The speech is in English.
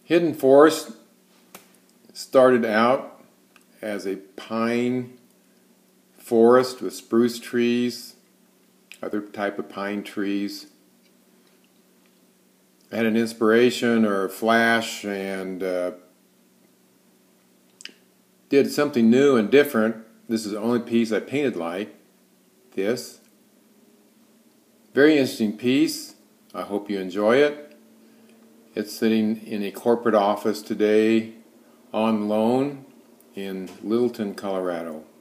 Hidden Forest started out as a pine forest with spruce trees, other type of pine trees. I had an inspiration or a flash and did something new and different. This is the only piece I painted like this. Very interesting piece. I hope you enjoy it. It's sitting in a corporate office today on loan in Littleton, Colorado.